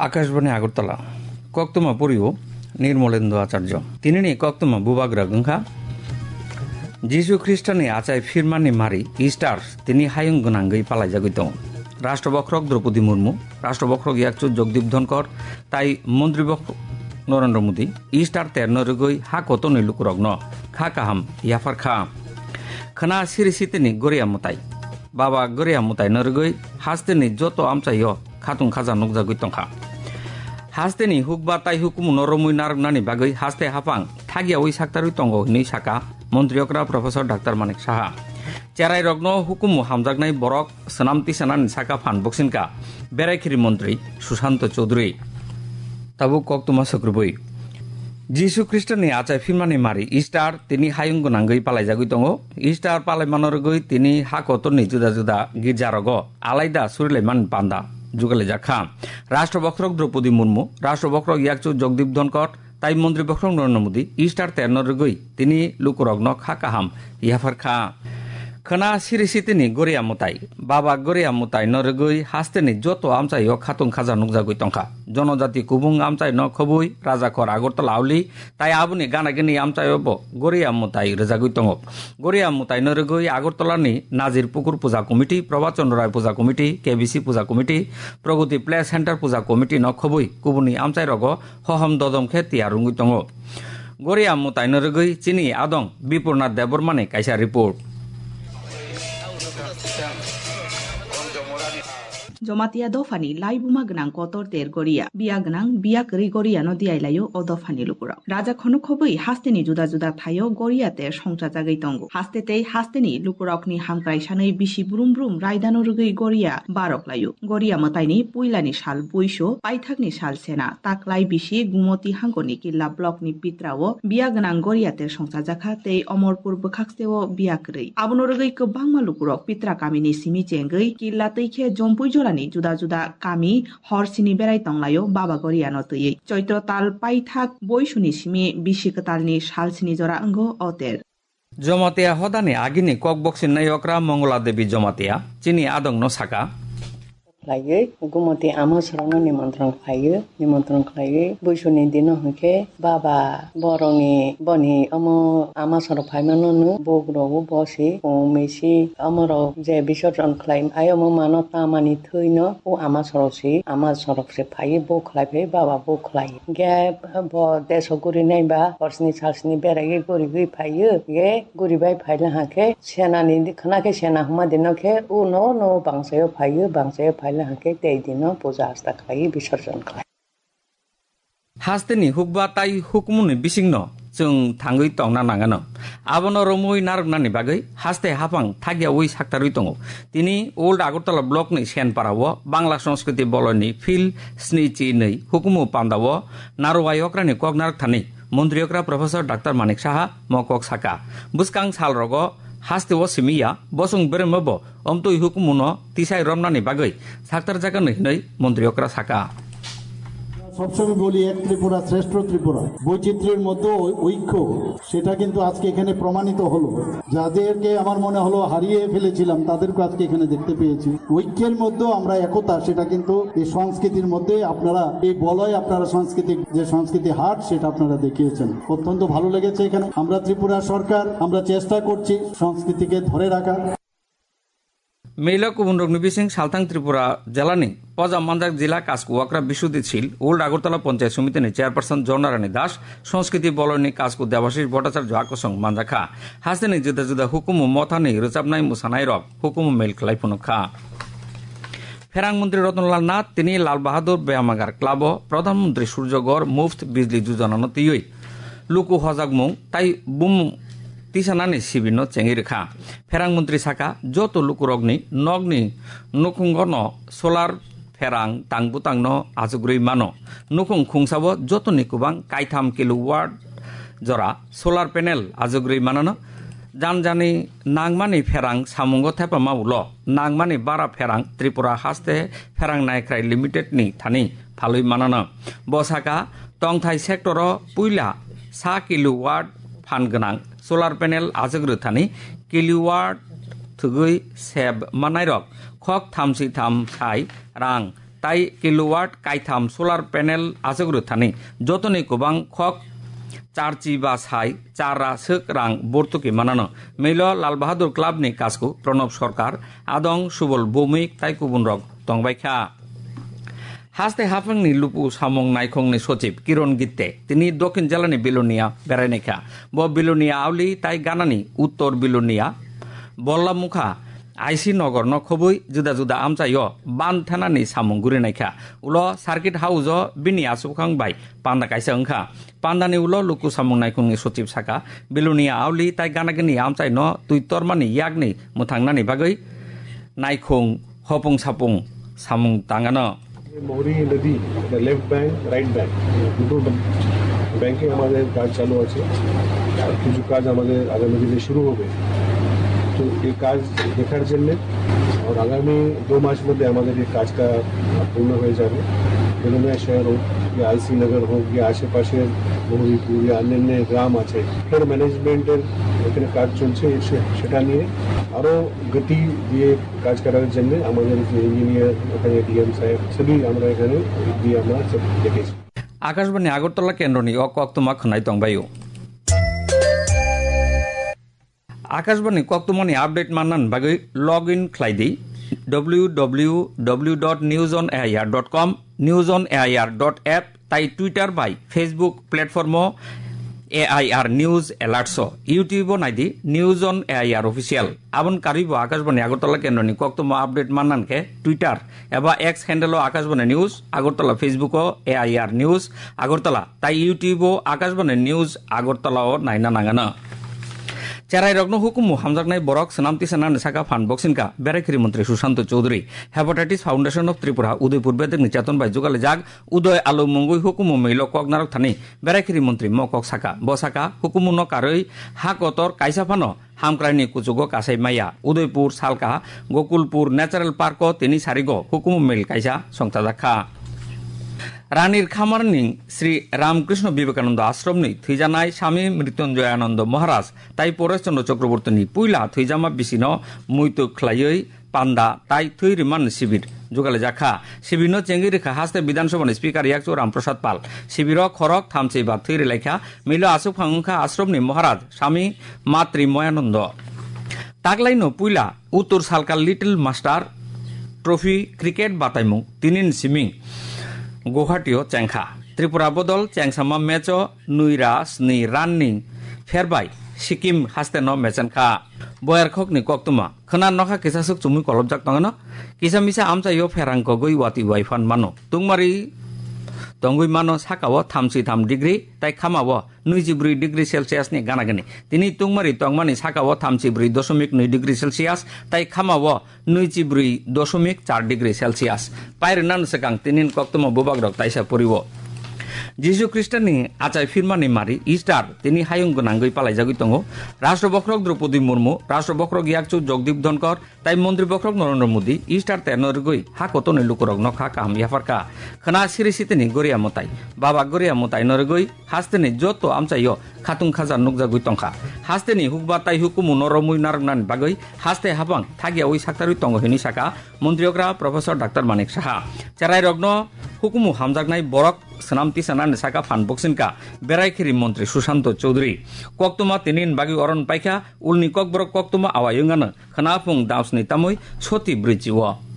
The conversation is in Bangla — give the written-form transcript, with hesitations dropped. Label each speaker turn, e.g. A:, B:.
A: আকাশবাণী আগরতলা কক্তমা পরিও নির্মলেন্দু আচার্য তিনি কক্তমা বুবাগ্রা গংখা যিশু খ্রিস্টানি আচাই ফিরমানি মারি ইস্টার তিনি হায়ং গনাঙ্গই পালাইজাগৈ দं রাষ্ট্রবক্রক দ্রৌপদী মুর্মু রাষ্ট্রবক্রক ইয়াকচু জগদীপ ধনকর তাই মন্ত্রীবক্রক নরেন্দ্র মোদী ইস্টার তের নরগৈ হা কত নিলুকুরগ্ন খা কাহাম ইয়াফার খা খনা সিরিসিতেনি গরিয়া মুতাই বাবা গরিয়া মুতাই নরগৈ হাস্তেনি যত আমচাইয় খাতুং খাজা নুকজাগৈ তংখা হাস্তেনি হুকবা তাই হুকুম নরমুই নারগনানি বাগৈ হাস্তে হাফাং থাগিয়া ওই সাক্তারুই তঙ্গ হইनै সাকা মন্ত্রীকরা প্রফেসর ডাক্তার মানিক সাহা চেরাই রগ্ন হুকুম হামজাগনাই বরক সনামতি সানানি সাকা ফান বক্সিনকা বেড়াইখিরি মন্ত্রী সুশান্ত চৌধুরী তাবু কক্তমা সক্রবই যিশু খ্রিস্টানি আচাই ফিরমানি মারি ইস্টার তিনি হায়ং গনাঙ্গৈ পালাইজাগৈ দं ইস্টার পালাইমানরগৈ তিনি হাকতনি জুদা জুদা গির্জারগ আলাইদা সুরিলাইমান বান্দা যুগালে জাখা রাষ্ট্রবক্রক দ্রৌপদী মুর্মু রাষ্ট্রবক্রক ইয়াকচু জগদীপ ধনকর তাই মন্ত্রী বক্রক নরেন্দ্র মোদী ইস্টার তের নরগৈ তিনি লুকুরগ্ন খা কাহাম ইয়াফার খা খনা সিরিসিতেনি গরিয়া মুতাই বাবা গরিয়া মুতাই নরগৈ হাস্তেনি যত আমচাইয় খাতুং খাজা নুকজাগৈ তংখা জনজাতি কুবুং আমচাই ন খবুই রাজাকর আগরতলা আউলি তাই আবুনি গানাগিনি আমচাইব গরিয়া মুতাই রেজাগৈ দं গরিয়া মুতাই নরগৈ আগরতলানি Najir Pukur puja committee Prabhachandra Roy puja committee KBC puja committee Pragati play centre puja committee ন খবুই কুবুনি আমচাই রগ হহম দদমখে তিয়ারুঙ্গৈ দं গরিয়া মুতাই নরগৈ চিনি আদং বিপুরনাথ দেববর্মানি কাইসা রিপোর্ট
B: জমাতিয়া দফানি লাইবুমা গনাং কতর তের গরিয়া বিয়া গনাং বিয়া করি গরিয়া নদিয়াই লাইও ও দফানি লুকুরাও রাজা খনু খবই হাস্তেনি জুদা জুদা থাইও গরিয়াতে সংসা জাগাই তঙ্গু হাস্তেতেই হাস্তেনি লুকুরাকনি হামক্রাই সাनै বিশি বুরুম বুরুম রায়দানো রুগৈ গরিয়া বারক লাইও গরিয়া মতাইনি পুইলানি সাল বইশো পাইথাকনি সাল সেনা তাকলাই বিশি গুমতি হাঙ্গনি কিল্লা ব্লকনি পিত্রাও বিয়া গনাং গরিয়াতে সংসা জাখা তেই অমরপুর বখাকসেও বিয়া কरै আবনো রুগৈ কবাংমা লুকুরক পিত্রা কামিনি সিমি চেঙ্গৈ কিল্লা তৈখে জম্পুই জোড়া জুদা জুদা কামি হরসিনি বেড়াই তংলাयो বাবা গরিয়ানো তৈই চৈত্র তাল পাইথাক বৈশুনি সিমি বিশিকতালনি সালসিনি জরা অঙ্গ অতের
A: জমাতিয়া হদানি আগিনি ককবক্সিন নায়করা মঙ্গলা দেবী জমাতিয়া চিনি আদং ন সাকা
C: लायो गुमति आमा सरनो निमन्त्रण खायो बैसोनि दिन हके बाबा बरंनि बनि अमो आमा सर फाइमाननु बग्रो बसि मेसि अमरो जे बिसर्जन खालाम आयमो मानो तामानि थैनो ओ आमा सरसे फायो बखलाय बाबा बखलाय गे ब देशगुरि नायबा हरसनि सालसनि बेरायै गुरि फायो गे गुरिबाय फायला हाके सेनानि खनाके सेना हुमा दिनखे उ न बांसायो फायो हाके तेई दिन पूजा आस्था खायो विसर्जन खायो
A: हास्तेनि हुकबा ताई हुकमुनि बिसिंनो जों थांगै तंना नांगानो आबनो रमुई नारगनानि बागै हास्ते हाफां थागिया ओइ साक्तारुइ दं तिनि ओल्ड আগরতলা ब्लकनि सेनपाराव बांला संस्कृति बलनि फिल स्निचि नै हुकुमु पान्दाव नारवायकरानि कगनारक थानि मन्त्रियकरा प्रफेसर डाक्टर मानिक साहा मकक साका बुसकां सालरग हास्ते व सिमिया बसुं बेरेमब अमतुइ हुकुमुनो तिसाइ रमनानि बागै साक्तार जागानै नै मन्त्रियकरा साका
D: সবসময় বলি এক ত্রিপুরা শ্রেষ্ঠ ত্রিপুরা বৈচিত্র্যের মধ্যে ঐক্য সেটা কিন্তু আজকে এখানে প্রমাণিত হলো যাদেরকে আমার মনে হলো হারিয়ে ফেলেছিলাম তাদেরকে আজকে এখানে দেখতে পেয়েছি ঐক্যের মধ্যে আমরা একতা সেটা কিন্তু এই সংস্কৃতির মধ্যে আপনারা এই বলয় আপনারা সংস্কৃতি হাট সেটা আপনারা দেখিয়েছেন অত্যন্ত ভালো লেগেছে এখানে আমরা ত্রিপুরা সরকার আমরা চেষ্টা করছি সংস্কৃতিকে ধরে রাখা
A: মেইলা কুবুনরক নিবিসিং সালথাং ত্রিপুরা জেলানি পজা মানজাক জেলা কাজকুয়াকরা বিশুদ্ধিত ছিল ওল্ড আগরতলা পঞ্চায়েত সমিতিনি চেয়ারপারসন জনারানী দাস সংস্কৃতি বলয়নি কাজকু দেবাশিস ভট্টাচার্য আকসং মানজাখা হাস্তেনি जुदा जुदा हुकुमु मथानि रोजाबनाय मोसानाय रक हुकुमु मेल खालायफुनखा फेरां मन्त्री रतनलाल नाथ তিনি লাল বাহাদুর ব্যায়ামাগার ক্লাব প্রধানমন্ত্রী সূর্যগড় মুফত বিজলি যোজনা নতিয়ই লুকু হজাগমুং তাই বুম তিসানানি সিবিনো চেঙ্গি রেখা फेरां मन्त्री साका যত লুকুরগনি নগনি নুকুঙ্গন সোলার फेरां तांगबुतांनो आजुग्रै मानो नुकुं खुंसाबो যতনি কুবাং কাইথাম কিলোওয়াট जरा सोलार पैनेल आजुग्रै मानो जानजानि नांगमानि फेरां सामुंग थेपामा उलो नांगमानि बारा फेरां त्रिपुरा हास्ते फेरां नायख्राय लिमिटेडनि थानि फालुइ मानो बसाका तंथाइ सेक्टर पुइला 1 किलोवाट फान गोनां सोलार पैनेल आजुग्रो थानि किलोवाट थुगै सेब मानायरक खक थामसि थाम साइ रां তাই কিলোওয়াট কাইথাম সোলার প্যানেল आसग्रु थानी जतनी गोबां खक चारची बा साई चारा सोक रां बर्तुकी मानानो मेल लाल बाहादुर क्लाबनि काजखौ प्रणब सरकार आदं सुबल भौमिक ताई गुबुन रक दंबायखा हास्ते हाफांनि लुपु सामं नायखंनि सचिव किरण गित्ते तिनि दक्षिण जिल्लानि बिलुनिया बेरायनायखा ब बिलुनिया आवली ताई गानानि उत्तर बिलुनिया बल्लामुखा आईसी नगर न खबै जुदा जुदा आमचायो बान थानानि सामं गुरिनायखा उलो सार्किट हाउस बिनि आसुखांबाय पान्दा कायसा ओंखा पान्दानि उलो लुकु सामं नायखंनि सचिव साका बिलुनिया आवली ताई गानागिनि आमचाय न तुइतरमानि यागनि मुथांनानि बागै नायखं हपं सापं सामं तांगानो
E: मोहरी नदी लेफ्ट बैंक राइट बैंक দুটো ব্যাংকে আমাদের কাজ চালু আছে আর কিছু কাজ আমাদের আগামী দিনে শুরু হবে तो ये কাজ দেখার জন্য और आगामी 2 मास মধ্যে আমাদের এই কাজটা পূর্ণ হয়ে যাবে বেলুনিয়া শহর হোক या आईसी नगर হোক या আশেপাশের মোহরিপুর या অন্যান্য গ্রাম আছে ফের ম্যানেজমেন্টের এখানে কাজ চলছে সেটা নিয়ে আরো গতি দিয়ে কাজ করার জন্য আমাদের যে ইঞ্জিনিয়ার ওখানে ডিএম সাহেব সবই আমরা এখানে দিয়ে আমরা সব দেখেছি
A: आकाशवाणी আগরতলা কেন্দ্রনি অকক্তমা খনাই দংবায়ু आकाशवाणी कक्तुमानि आपडेट माननान बागै लग इन खालायदि www.newsonair.com newsonair.app ताई ट्विटर बाय Facebook platform AIR news alerts YouTube नाइदि न्यूज ऑन AIR ऑफिशियल आबन कारिबो आकाशवाणी আগরতলা केन्द्रनि कक्तुमा आपडेट माननानके ट्विटर एबा X handle Akashvani news Agartala Facebook AIR news Agartala ताई यूट्यूब आकाशवाणी न्यूज আগরতলা नायना नांगानो चेराई रग्न हुकुमु हामजागनाय बरक सनामति सेनानि साका फान बक्सिनका बेरायखिरि मंत्री Sushant Chaudhary hepatitis foundation of Tripura Udaipur बेदकनि चेतन बाय जुगाले जाग उदय आलो मंगुई हुकुमु मैलो कगनारक थानी बेरायखिरि मंत्री मकक साका बसाका हुकुमु न कारई हाकतर कायसाफानो हामक्राइनि कुचुगो कासाई माया उदयपुर सालका गोकुलपुर नेचारेल पार्क तिनि सारिगो हुकुमु मेल कायसा संताजाखा रानीर खामारनि श्री रामकृष्ण विवेकानंद आश्रमनि थैजानाय स्वामी मृत्युंजयानंद महाराज ताई परेश चंद्र चक्रवर्तीनि पुइला थैजामा बिसिनो मुइतु खलायै पान्दा ताई थै रिमान शिविर जुगाले जाखा शिबिरनो चेंगिरिखा हास्ते विधानसभानि स्पीकर याकचो रामप्रसाद पाल शिबिरो खरक थामसै बा थै रिलायखा मिलो आसुक फांगखा आश्रमनि महाराज स्वामी मातृमयानंद तागलाइनो पुइला उत्तर सालका लिटिल मास्टार ट्रफी क्रिकेट बातायमु तिनिन सिमिं गुवाहाटीओ चेंखा त्रिपुरा बदल चेंगसामा मैचो नुइरा स्नि राननि फेरबाय सिक्किम हास्तेन मेचेनखा बयारखकनि कक्तुमा खना नखा किसासुक चुमि कलबजाक तंगनो किसामिसा आमचायो फेरांक गई वाति वाइफान मानो तुंगमारि तंगुइ मानो साकाव 33 डिग्री ताई खामाव 94 डिग्री सेल्सियास नि गानागनि तिनि तुंगमारि तंगमानि साकाव 34.2 डिग्री सेल्सियास ताई खामाव 94.4 डिग्री सेल्सियास पाइरनान सकां तिनिन कक्तुमा बुबाग्रक ताइसा परिव जीशु ख्रिस्टाननि आचाय फिरमानि मारि इस्टार तिनि हायुं गोनांगै पालायजागै दङ राष्ट्र बख्रक द्रौपदी मुर्मु राष्ट्र बख्रक याकचु जगदीप धनकर ताई मन्त्री बख्रक नरेंद्र मोदी इस्टार तेनरगै हाकतनि लुकुरक नखा काम याफारका खना सिरिसितिनि गरिया मताय बाबा गरिया मताय नरगै हास्तेनि जतो आमचायो खातुं खाजा नुकजागै तंखा हास्तेनि हुकबा ताई हुकुमु नरमुइ नारनानि बागै हास्ते हाबां थागियावै साक्तारि दङ हिनि साका मन्त्रियग्रा प्रोफेसर डाक्टर मानिक साहा चेराय रग्न हुकुमु हामजागनाय बरक सनामति सेनानि साका फान बक्सिनका बेरायखिरि मंत्री सुशांत चौधरी कक्तुमा तिनिन बागै अरन पाइखा उलनि ककबरक कक्तुमा आवायंगानो खनाफुं दाउसनि तामै सती ब्रिजिव